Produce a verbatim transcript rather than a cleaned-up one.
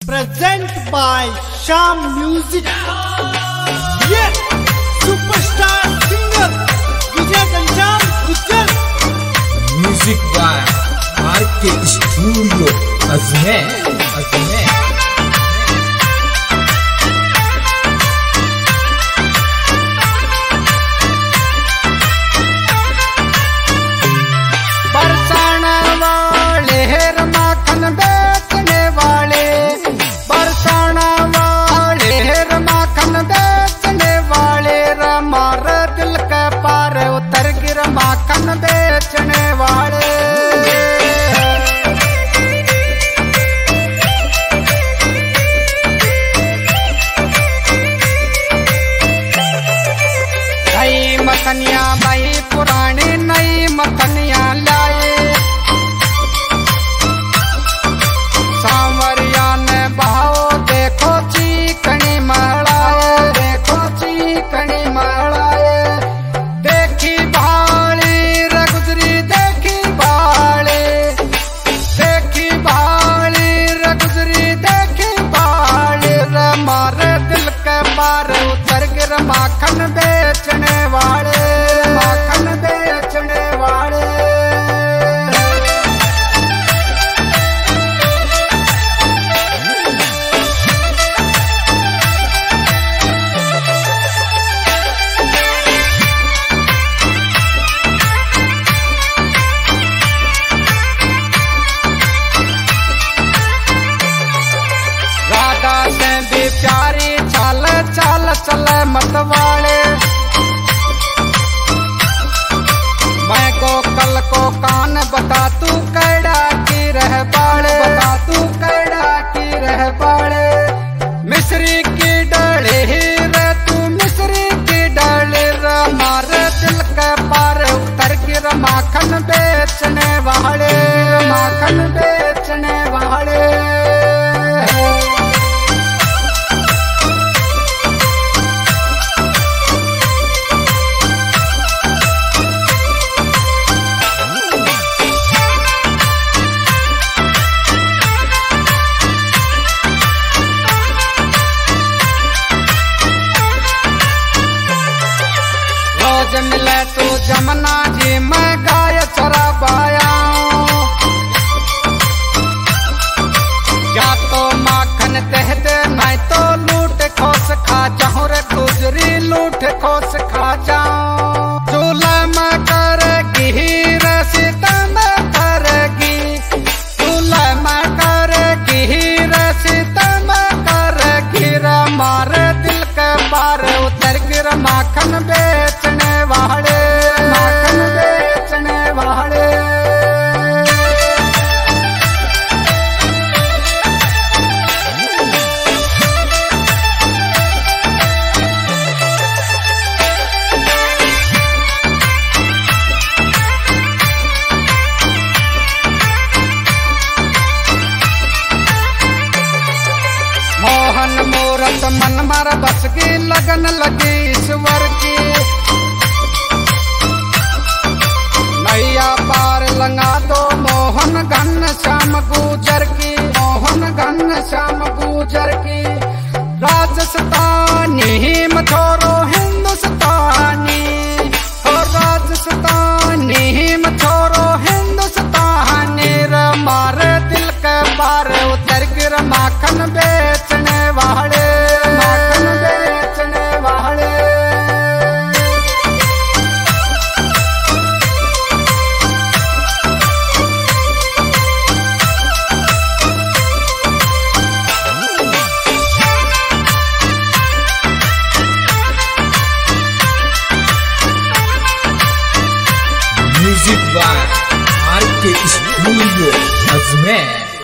Present by Sham Music. Yeah, superstar singer Vijay Ganjam Ujjal. Music by R K Studio Ajmer Ajmer. माखन बेचने वाले नई मखनिया भाई पुरानी नई मखनिया लाए सांवरिया ने बहाओ देखो चीकनी महलाए देखो चीकनी महलाए देखी भाली रगुजरी देखी भाली देखी भाली रगुजरी देखी भाली रे मारे दिल के मारे उतर गिर माखन बेचने वाले माखन बेचने वाले प्यारी चाल चाल चले मतवाले मैं को कल को कान बता तू कैडा की रह बाड़े बता तू कैडा की रह बाड़े मिस्री की डाले ही रे तू मिस्री की डाले रे मारे दिल के पार उतर गिर माखन बेचने वाले माखन बेचने वाले मिले तू जमुना जी मैं गाय चराबाया या तो माखन दे दे नहीं तो लूट खोस खा जाऊं रे गुजरी लूट खोस खा जाऊं चूल्हा में करेगी रसीदा में करेगी चूल्हा में करेगी रसीदा में करेगी रे मारे दिल के पार उतर गिर माखन बेचने वाले माखन बेचने वाले मोहन मूरत मन मार बस की लगन लगी ईश्वर की नैया पार लंगा दो मोहन घन श्याम गुजर की मोहन घन श्याम गुजर की राजस्थानी मछोरो हिंदुस्तानी हो राजस्थानी मछोरो हिंदुस्तानी रे मारे दिल के बार उतर गिर माखन बेचने वाले माखन बेचने वाले Music by R K Studio Ajmer